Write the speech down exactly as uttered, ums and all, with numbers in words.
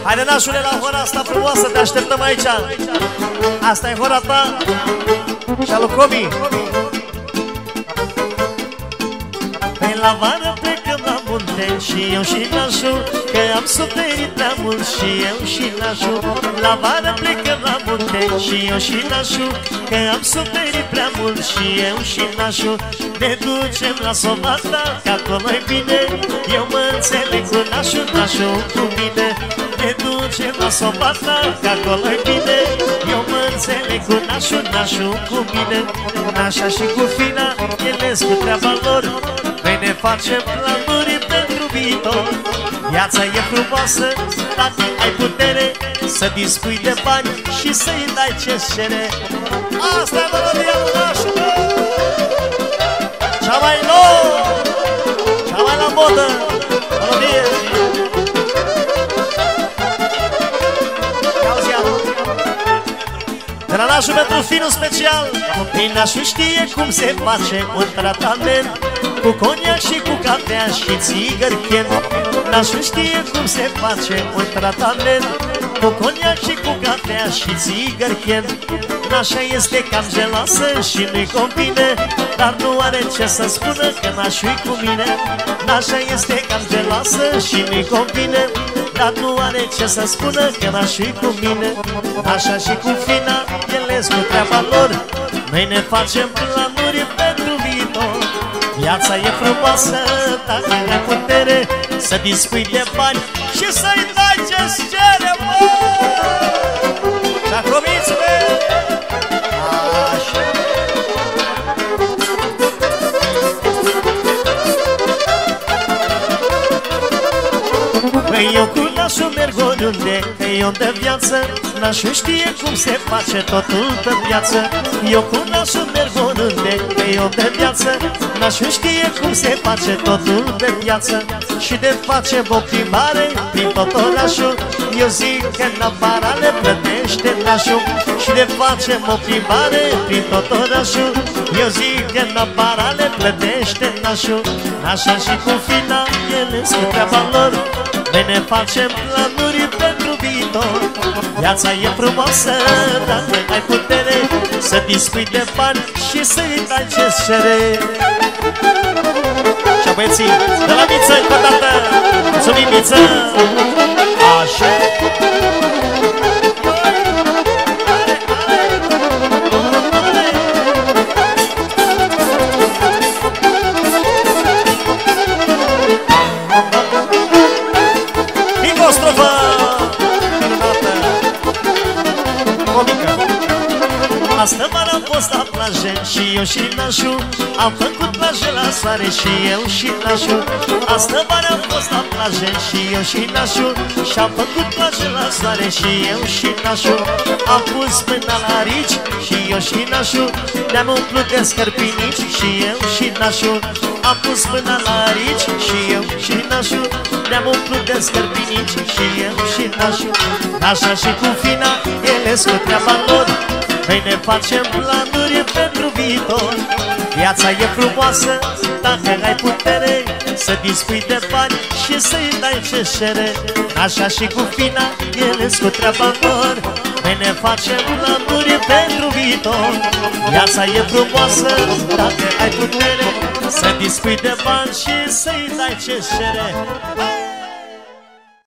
Haide, nașule, la hora asta frumoasă, te așteptăm aici. Asta e hora ta și a lui Comi. Păi la vară plecăm la munte și eu și nașul, că am suferit prea mult și eu și nașul. La vară plecăm la munte și eu și nașul, că am suferit prea mult și eu și nașul. Ne ducem la Somata, că acolo-i bine, eu mă înțeleg cu nașul, nașul cu mine. Ne ducem la Somata, că acolo-i bine, eu mă înțeleg cu nașul, nașul cu mine. Nașa și cu fina, ele-s cu treaba lor, noi ne facem planuri pentru viitor. Viața e frumoasă dacă ai putere să dispui de bani și să-i dai ce-ți cere. Asta e melodia nașului, cea mai nouă, cea mai la modă melodie. De la nașul pentru finul special, din nașul știe cum se face un tratament cu coniac și cu cafea și țigări chen. Nașul știe cum se face un tratament cu coniac și cu cafea și țigări chen. Nașa este cam geloasă și nu-i convine, dar nu are ce să spună că nașul-i cu mine. Nașa este cam geloasă și nu-i convine, dar nu are ce să spună că nașul-i cu mine. Nașa și cu fina, ele-s cu treaba lor, noi ne facem planuri pentru viitor. Viața e frumoasă dacă ai putere să dispui de bani și să-i dai ce-ți cere, mă! Și-acromiți-le! Așa! Păi eu cu nașul merg oriunde, că e om de viață, nașul știe cum se face totul pe viață. Eu cu nașul merg oriunde, că e om de viață, nașul știe cum se face totul pe viață. Și de facem o plimbare prin tot orașul, eu zic că în parale plătește nașul. Și de facem o plimbare prin tot orașul, eu zic că în parale plătește nașul. Nașa și cu fina, ele-s cu treaba lor, noi ne facem planuri pentru viitor. Viața e frumoasă dacă ai putere să dispui de bani și să-i dai ce-ți cere. Și băieții, de la Miță încă o dată, mulțumim Miță! Așa! Astă vară am fost la plajă și eu și nașul, am făcut plajă la soare și eu și nașul. Astă vară am fost la plajă și eu și nașul, și-am făcut plajă la soare și eu și nașul. Am pus mâna la rici și eu și nașul, ne-am umplut de scărpinici și eu și nașul. Am pus mâna la rici și eu și nașul, ne-am umplut de scărpinici și eu și nașul. Nașa și cu fina, ele-s cu treaba lor, noi ne facem planuri pentru viitor. Viața e frumoasă dacă ai putere să dispui de bani și să-i dai ce-ți cere. Nașa și cu fina, ele-s cu treaba lor, noi ne facem planuri pentru viitor. Viața e frumoasă dacă ai putere să dispui de bani și să-i dai ce-ți cere.